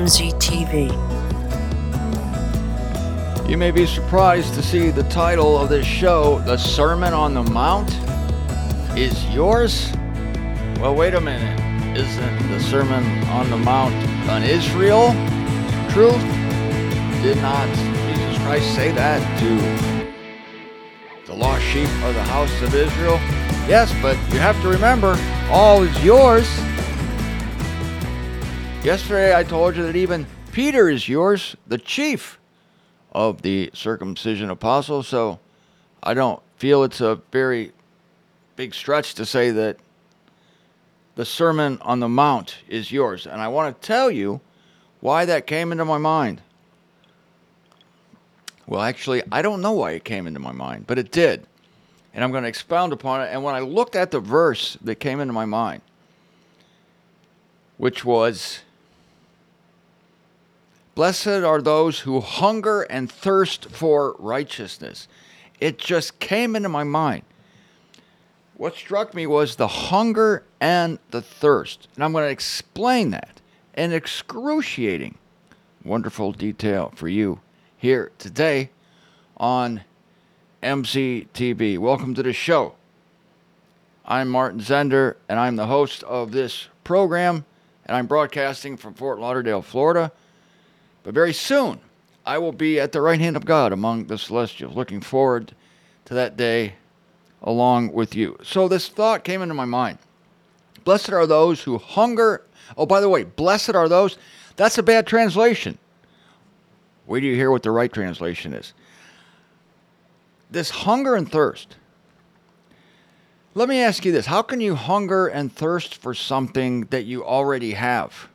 MZTV. You may be surprised to see the title of this show, The Sermon on the Mount, is yours. Well, wait a minute. Isn't the Sermon on the Mount an Israel truth? Did not Jesus Christ say that to the lost sheep of the house of Israel? Yes, but you have to remember, all is yours. Yesterday I told you that even Peter is yours, the chief of the circumcision apostles, so I don't feel it's a very big stretch to say that the Sermon on the Mount is yours. And I want to tell you why that came into my mind. Well, actually, I don't know why it came into my mind, but it did. And I'm going to expound upon it. And when I looked at the verse that came into my mind, which was, "Blessed are those who hunger and thirst for righteousness." It just came into my mind. What struck me was the hunger and the thirst. And I'm going to explain that in excruciating, wonderful detail for you here today on MZTV. Welcome to the show. I'm Martin Zender, and I'm the host of this program, and I'm broadcasting from Fort Lauderdale, Florida. But very soon, I will be at the right hand of God among the celestials. Looking forward to that day along with you. So this thought came into my mind. Blessed are those who hunger. Oh, by the way, blessed are those. That's a bad translation. Wait till you hear what the right translation is. This hunger and thirst. Let me ask you this. How can you hunger and thirst for something that you already have?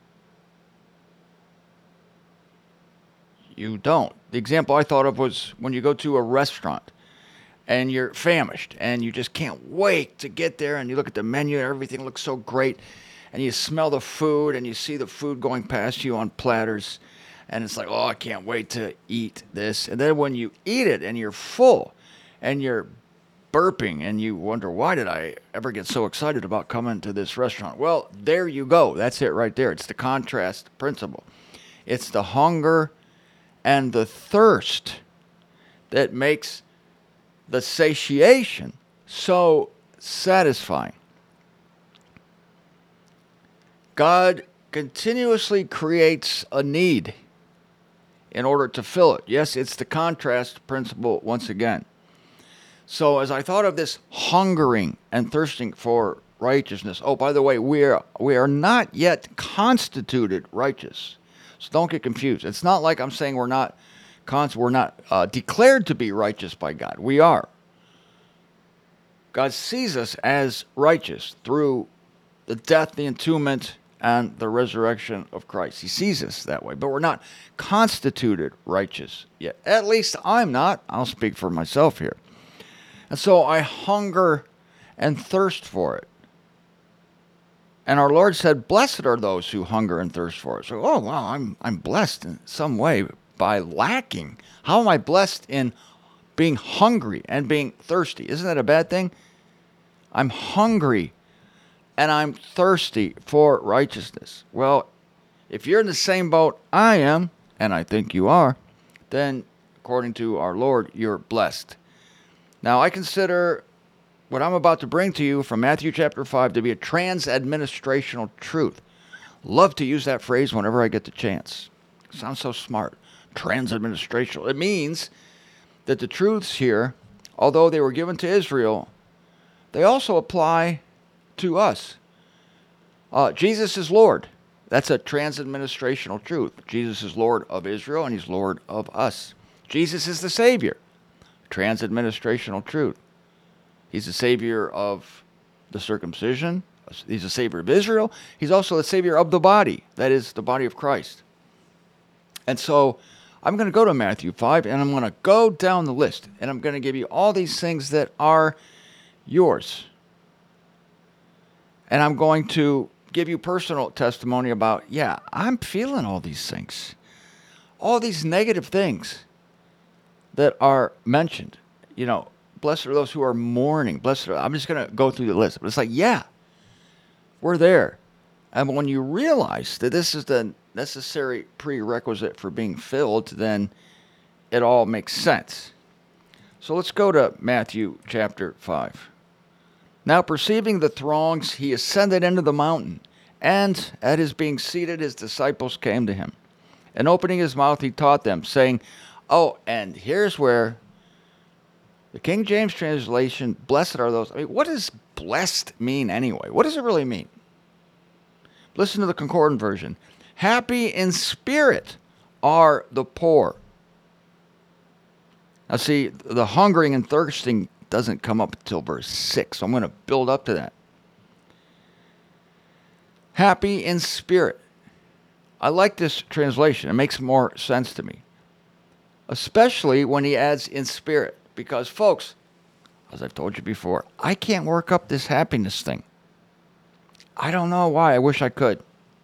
You don't. The example I thought of was when you go to a restaurant and you're famished and you just can't wait to get there, and you look at the menu and everything looks so great, and you smell the food and you see the food going past you on platters, and it's like, oh, I can't wait to eat this. And then when you eat it and you're full and you're burping and you wonder, why did I ever get so excited about coming to this restaurant? Well, there you go. That's it right there. It's the contrast principle. It's the hunger and the thirst that makes the satiation so satisfying. God continuously creates a need in order to fill it. Yes, it's the contrast principle once again. So as I thought of this hungering and thirsting for righteousness, oh, by the way, we are not yet constituted righteous. So don't get confused. It's not like I'm saying we're not declared to be righteous by God. We are. God sees us as righteous through the death, the entombment, and the resurrection of Christ. He sees us that way, but we're not constituted righteous yet. At least I'm not. I'll speak for myself here. And so I hunger and thirst for it. And our Lord said, blessed are those who hunger and thirst for it. So, oh, wow, I'm blessed in some way by lacking. How am I blessed in being hungry and being thirsty? Isn't that a bad thing? I'm hungry and I'm thirsty for righteousness. Well, if you're in the same boat I am, and I think you are, then according to our Lord, you're blessed. Now, I consider what I'm about to bring to you from Matthew chapter 5 to be a trans-administrational truth. Love to use that phrase whenever I get the chance. Sounds so smart. Trans-administrational. It means that the truths here, although they were given to Israel, they also apply to us. Jesus is Lord. That's a trans-administrational truth. Jesus is Lord of Israel, and he's Lord of us. Jesus is the Savior. Trans-administrational truth. He's the Savior of the circumcision. He's the Savior of Israel. He's also the Savior of the body. That is the body of Christ. And so I'm going to go to Matthew 5, and I'm going to go down the list, and I'm going to give you all these things that are yours. And I'm going to give you personal testimony about, yeah, I'm feeling all these things. All these negative things that are mentioned. You know, blessed are those who are mourning. I'm just going to go through the list. But it's like, yeah, we're there. And when you realize that this is the necessary prerequisite for being filled, then it all makes sense. So let's go to Matthew chapter 5. Now perceiving the throngs, he ascended into the mountain, and at his being seated, his disciples came to him. And opening his mouth, he taught them, saying, oh, and here's where the King James translation, blessed are those. I mean, what does blessed mean anyway? What does it really mean? Listen to the Concordant version. Happy in spirit are the poor. Now see, the hungering and thirsting doesn't come up until verse 6, so I'm going to build up to that. Happy in spirit. I like this translation. It makes more sense to me. Especially when he adds in spirit. Because, folks, as I've told you before, I can't work up this happiness thing. I don't know why. I wish I could.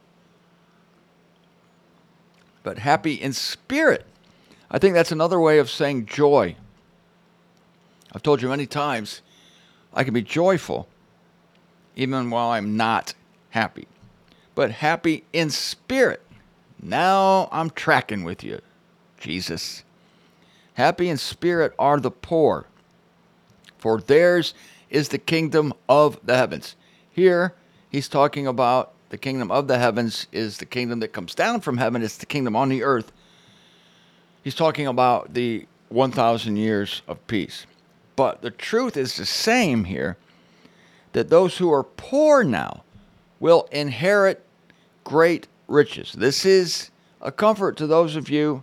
But happy in spirit. I think that's another way of saying joy. I've told you many times, I can be joyful even while I'm not happy. But happy in spirit. Now I'm tracking with you, Jesus. Happy in spirit are the poor, for theirs is the kingdom of the heavens. Here, he's talking about the kingdom of the heavens is the kingdom that comes down from heaven. It's the kingdom on the earth. He's talking about the 1,000 years of peace. But the truth is the same here, that those who are poor now will inherit great riches. This is a comfort to those of you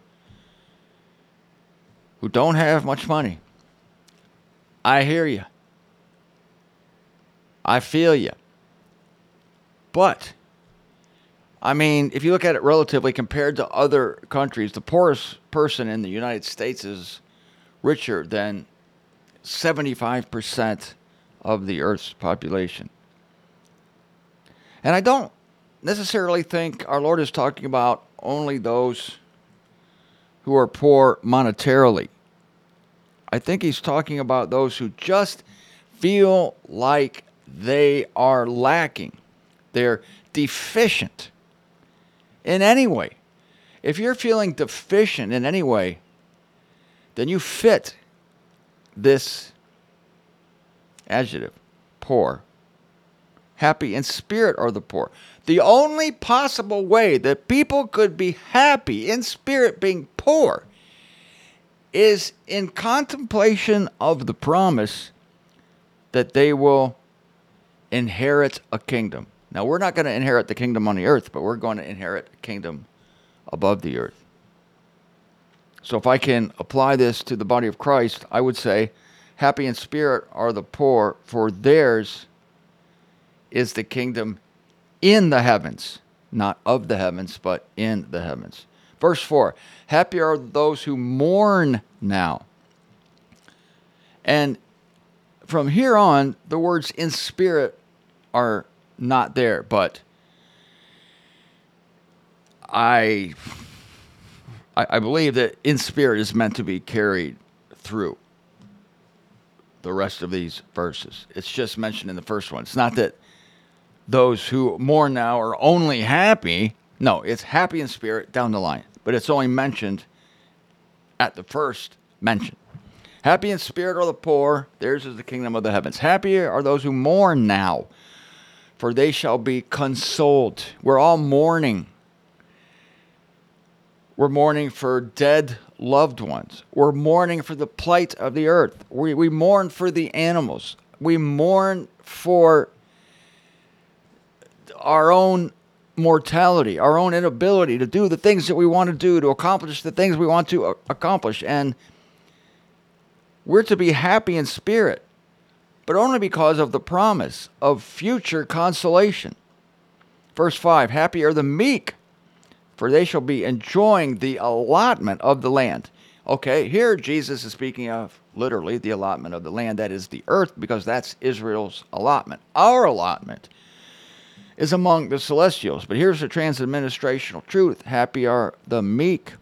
who don't have much money. I hear you. I feel you. But, I mean, if you look at it relatively compared to other countries, the poorest person in the United States is richer than 75% of the Earth's population. And I don't necessarily think our Lord is talking about only those who are poor monetarily. I think he's talking about those who just feel like they are lacking. They're deficient in any way. If you're feeling deficient in any way, then you fit this adjective, poor. Happy in spirit are the poor. The only possible way that people could be happy in spirit being poor is in contemplation of the promise that they will inherit a kingdom. Now, we're not going to inherit the kingdom on the earth, but we're going to inherit a kingdom above the earth. So if I can apply this to the body of Christ, I would say, happy in spirit are the poor, for theirs is the kingdom in the heavens. Not of the heavens, but in the heavens. Verse 4, happy are those who mourn now. And from here on, the words in spirit are not there, but I believe that in spirit is meant to be carried through the rest of these verses. It's just mentioned in the first one. It's not that those who mourn now are only happy. No, it's happy in spirit down the line, but it's only mentioned at the first mention. Happy in spirit are the poor, theirs is the kingdom of the heavens. Happy are those who mourn now, for they shall be consoled. We're all mourning. We're mourning for dead loved ones. We're mourning for the plight of the earth. We mourn for the animals. We mourn for our own mortality, our own inability to do the things that we want to do, to accomplish the things we want to accomplish. And we're to be happy in spirit, but only because of the promise of future consolation. Verse 5, happy are the meek, for they shall be enjoying the allotment of the land. Okay, here Jesus is speaking of literally the allotment of the land, that is the earth, because that's Israel's allotment. Our allotment is among the celestials. But here's the transadministrational truth. Happy are the meek.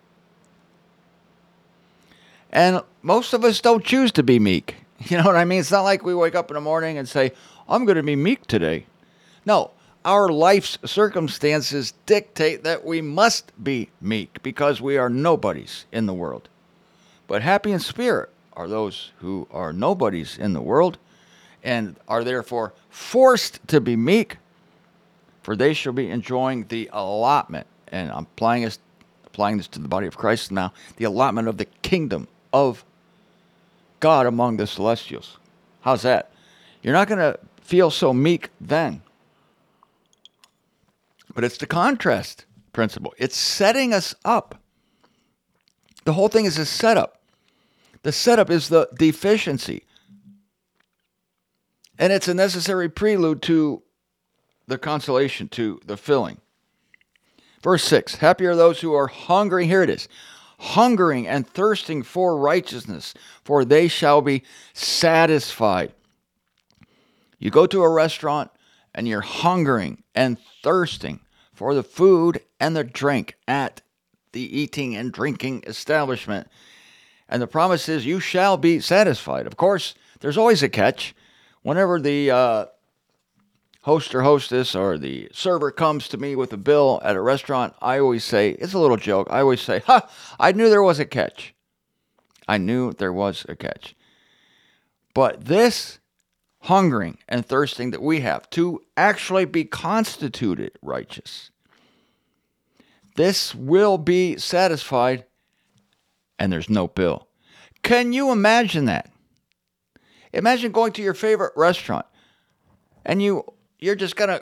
And most of us don't choose to be meek. You know what I mean? It's not like we wake up in the morning and say, I'm going to be meek today. No, our life's circumstances dictate that we must be meek because we are nobodies in the world. But happy in spirit are those who are nobodies in the world and are therefore forced to be meek, for they shall be enjoying the allotment. And I'm applying this to the body of Christ now, the allotment of the kingdom of God among the celestials. How's that? You're not going to feel so meek then. But it's the contrast principle. It's setting us up. The whole thing is a setup. The setup is the deficiency. And it's a necessary prelude to the consolation, to the filling. Verse 6, happy are those who are hungering, here it is, hungering and thirsting for righteousness, for they shall be satisfied. You go to a restaurant and you're hungering and thirsting for the food and the drink at the eating and drinking establishment. And the promise is you shall be satisfied. Of course, there's always a catch. Whenever the host or hostess or the server comes to me with a bill at a restaurant, I always say, it's a little joke, I always say, I knew there was a catch. I knew there was a catch. But this hungering and thirsting that we have to actually be constituted righteous, this will be satisfied, and there's no bill. Can you imagine that? Imagine going to your favorite restaurant, and you're just gonna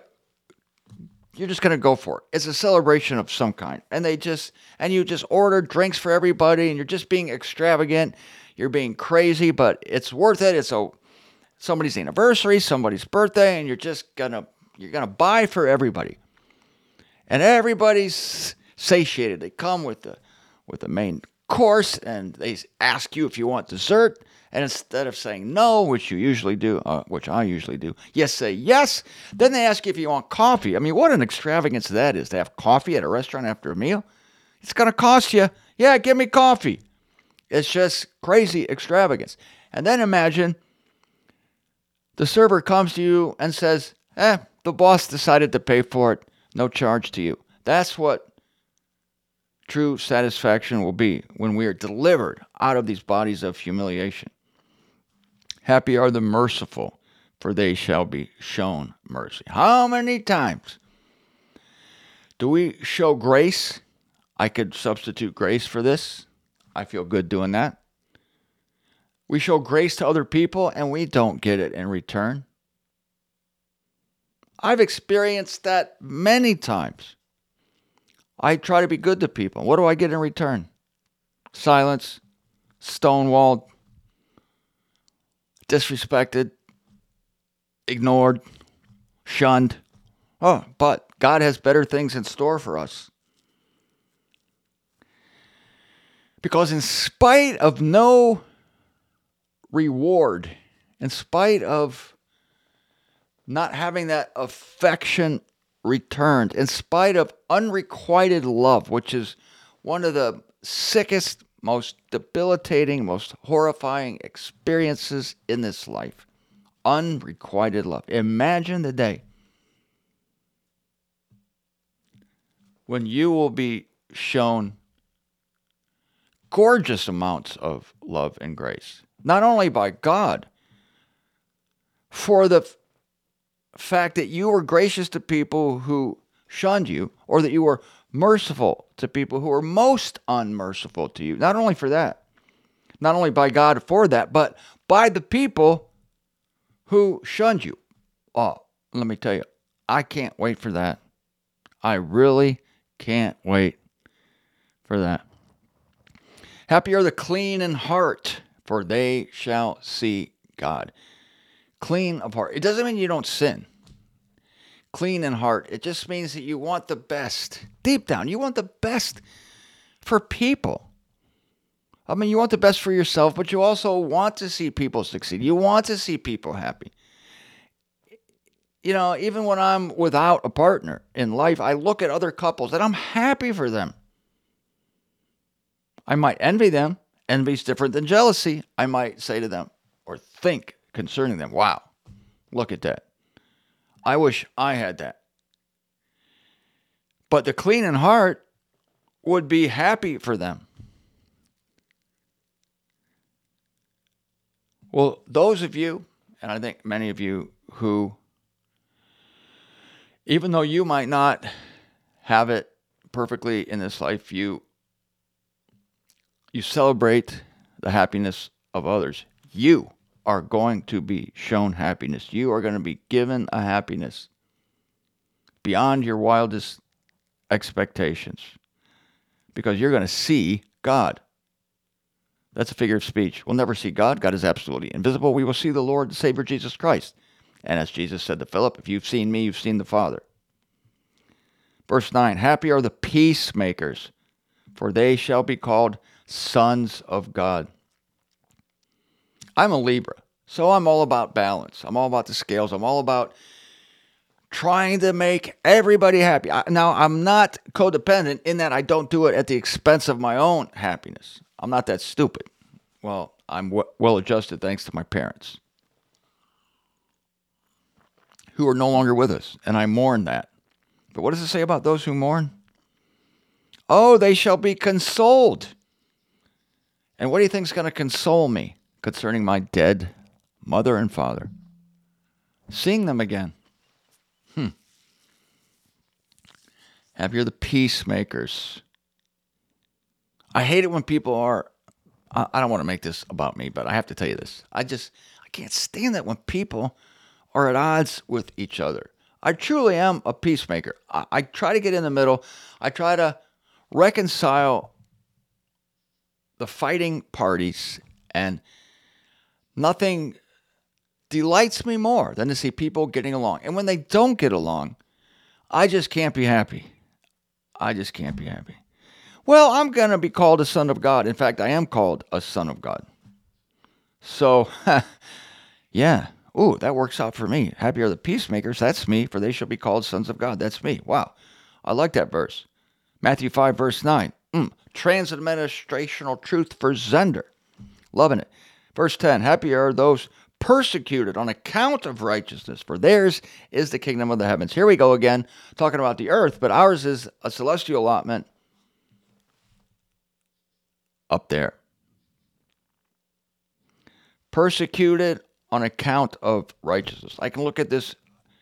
go for it. It's a celebration of some kind, and you just order drinks for everybody, and you're just being extravagant. You're being crazy, but it's worth it. It's somebody's anniversary, somebody's birthday, and you're gonna buy for everybody, and everybody's satiated. They come with the main course, and they ask you if you want dessert. And instead of saying no, which you usually do, which I usually do, you say yes. Then they ask you if you want coffee. I mean, what an extravagance that is to have coffee at a restaurant after a meal. It's going to cost you, yeah, give me coffee. It's just crazy extravagance. And then imagine the server comes to you and says, the boss decided to pay for it, no charge to you. That's what true satisfaction will be when we are delivered out of these bodies of humiliation. Happy are the merciful, for they shall be shown mercy. How many times do we show grace? I could substitute grace for this. I feel good doing that. We show grace to other people and we don't get it in return. I've experienced that many times. I try to be good to people. What do I get in return? Silence, stonewalled, disrespected, ignored, shunned. Oh, but God has better things in store for us. Because in spite of no reward, in spite of not having that affection returned, in spite of unrequited love, which is one of the sickest, most debilitating, most horrifying experiences in this life. Unrequited love. Imagine the day when you will be shown gorgeous amounts of love and grace, not only by God, for the fact that you were gracious to people who shunned you, or that you were merciful to people who were most unmerciful to you. Not only for that, not only by God for that, but by the people who shunned you. Oh, let me tell you, I can't wait for that. I really can't wait for that. Happy are the clean in heart, for they shall see God. Clean of heart. It doesn't mean you don't sin. Clean in heart. It just means that you want the best. Deep down, you want the best for people. I mean, you want the best for yourself, but you also want to see people succeed. You want to see people happy. You know, even when I'm without a partner in life, I look at other couples and I'm happy for them. I might envy them. Envy's different than jealousy. I might say to them or think concerning them, wow, look at that. I wish I had that. But the clean in heart would be happy for them. Well, those of you, and I think many of you who, even though you might not have it perfectly in this life, you celebrate the happiness of others. You are going to be shown happiness. You are going to be given a happiness beyond your wildest expectations, because you're going to see God. That's a figure of speech. We'll never see God. God is absolutely invisible. We will see the Lord, the Savior, Jesus Christ. And as Jesus said to Philip, if you've seen me, you've seen the Father. Verse 9, happy are the peacemakers, for they shall be called sons of God. I'm a Libra, so I'm all about balance. I'm all about the scales. I'm all about trying to make everybody happy. Now, I'm not codependent in that I don't do it at the expense of my own happiness. I'm not that stupid. Well, I'm well adjusted thanks to my parents, who are no longer with us, and I mourn that. But what does it say about those who mourn? Oh, they shall be consoled. And what do you think is going to console me concerning my dead mother and father? Seeing them again. Happy are the peacemakers. I hate it when people are, I don't want to make this about me, but I have to tell you this. I can't stand that when people are at odds with each other. I truly am a peacemaker. I try to get in the middle. I try to reconcile the fighting parties, and nothing delights me more than to see people getting along. And when they don't get along, I just can't be happy. I just can't be happy. Well, I'm going to be called a son of God. In fact, I am called a son of God. So, yeah. Ooh, that works out for me. Happy are the peacemakers. That's me, for they shall be called sons of God. That's me. Wow. I like that verse. Matthew 5, verse 9. Trans-administrational truth for Zender. Loving it. Verse 10. Happy are those persecuted on account of righteousness, for theirs is the kingdom of the heavens. Here we go again, talking about the earth, but ours is a celestial allotment up there. Persecuted on account of righteousness. I can look at this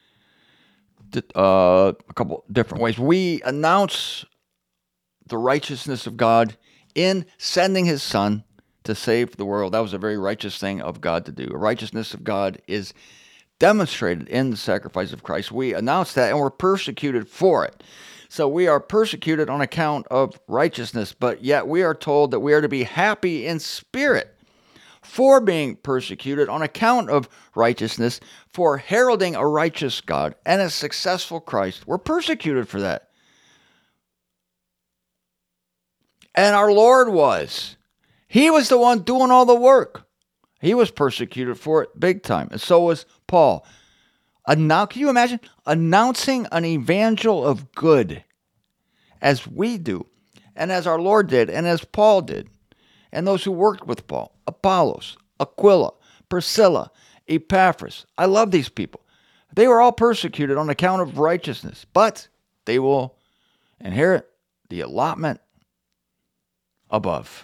a couple different ways. We announce the righteousness of God in sending his son to save the world. That was a very righteous thing of God to do. The righteousness of God is demonstrated in the sacrifice of Christ. We announce that, and we're persecuted for it. So we are persecuted on account of righteousness, but yet we are told that we are to be happy in spirit for being persecuted on account of righteousness, for heralding a righteous God and a successful Christ. We're persecuted for that. And our Lord was. He was the one doing all the work. He was persecuted for it big time. And so was Paul. Can you imagine announcing an evangel of good as we do, and as our Lord did, and as Paul did, and those who worked with Paul, Apollos, Aquila, Priscilla, Epaphras. I love these people. They were all persecuted on account of righteousness, but they will inherit the allotment above.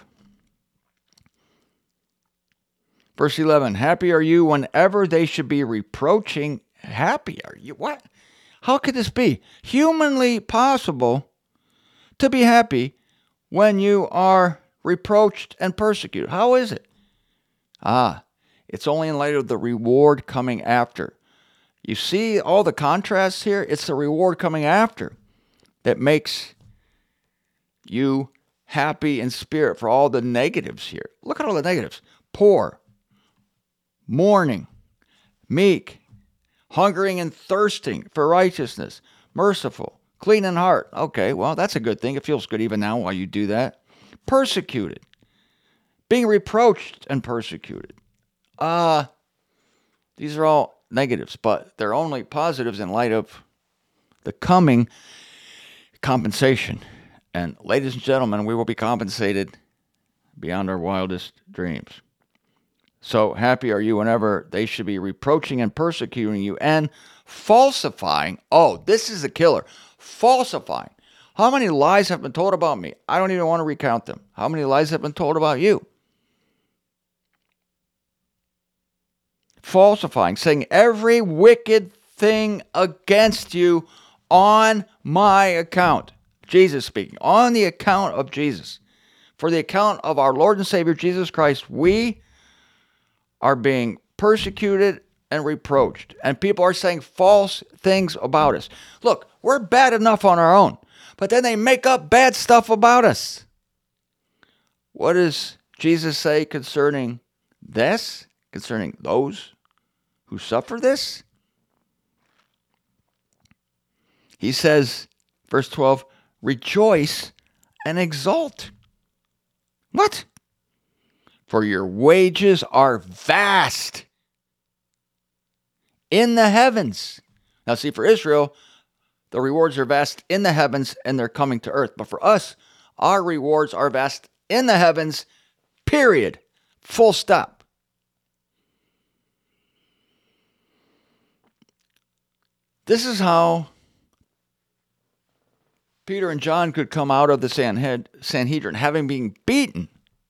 Verse 11, happy are you whenever they should be reproaching. Happy are you? What? How could this be humanly possible to be happy when you are reproached and persecuted? How is it? It's only in light of the reward coming after. You see all the contrasts here? It's the reward coming after that makes you happy in spirit for all the negatives here. Look at all the negatives. Poor, mourning, meek, hungering and thirsting for righteousness, merciful, clean in heart. Okay, well, that's a good thing. It feels good even now while you do that. Persecuted, being reproached and persecuted. These are all negatives, but they're only positives in light of the coming compensation. And ladies and gentlemen, we will be compensated beyond our wildest dreams. So happy are you whenever they should be reproaching and persecuting you and falsifying. Oh, this is a killer. Falsifying. How many lies have been told about me? I don't even want to recount them. How many lies have been told about you? Falsifying, saying every wicked thing against you on my account. Jesus speaking, on the account of Jesus. For the account of our Lord and Savior Jesus Christ, we are being persecuted and reproached. And people are saying false things about us. Look, we're bad enough on our own, but then they make up bad stuff about us. What does Jesus say concerning this? Concerning those who suffer this? He says, verse 12, rejoice and exult. What? For your wages are vast in the heavens. Now see, for Israel, the rewards are vast in the heavens and they're coming to earth. But for us, our rewards are vast in the heavens, period. Full stop. This is how Peter and John could come out of the Sanhedrin, having been beaten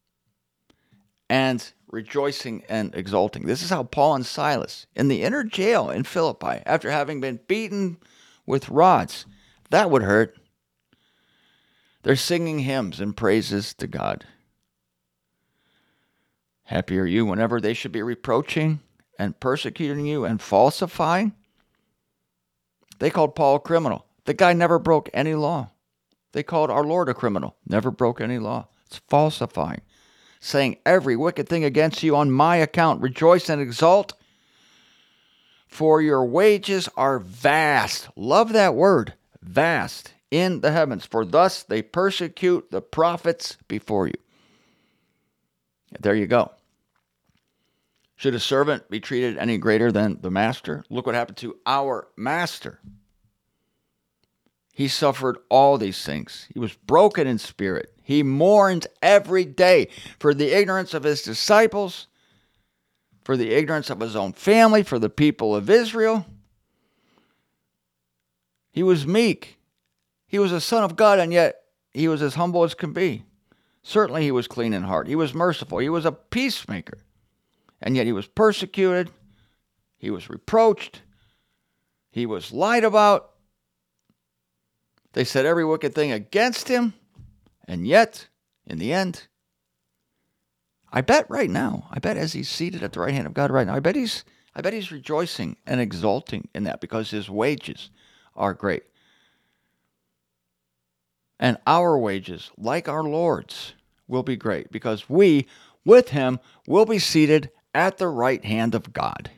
and rejoicing and exulting. This is how Paul and Silas, in the inner jail in Philippi, after having been beaten with rods, that would hurt. They're singing hymns and praises to God. Happy are you whenever they should be reproaching and persecuting you and falsifying. They called Paul a criminal. The guy never broke any law. They called our Lord a criminal. Never broke any law. It's falsifying. Saying every wicked thing against you on my account. Rejoice and exult, for your wages are vast. Love that word, vast, in the heavens. For thus they persecute the prophets before you. There you go. Should a servant be treated any greater than the master? Look what happened to our master. He suffered all these things. He was broken in spirit. He mourned every day for the ignorance of his disciples, for the ignorance of his own family, for the people of Israel. He was meek. He was a son of God, and yet he was as humble as can be. Certainly he was clean in heart. He was merciful. He was a peacemaker. And yet he was persecuted. He was reproached. He was lied about. They said every wicked thing against him. And yet, in the end, I bet right now, as he's seated at the right hand of God right now, I bet he's rejoicing and exulting in that because his wages are great. And our wages, like our Lord's, will be great because we, with him, will be seated at the right hand of God.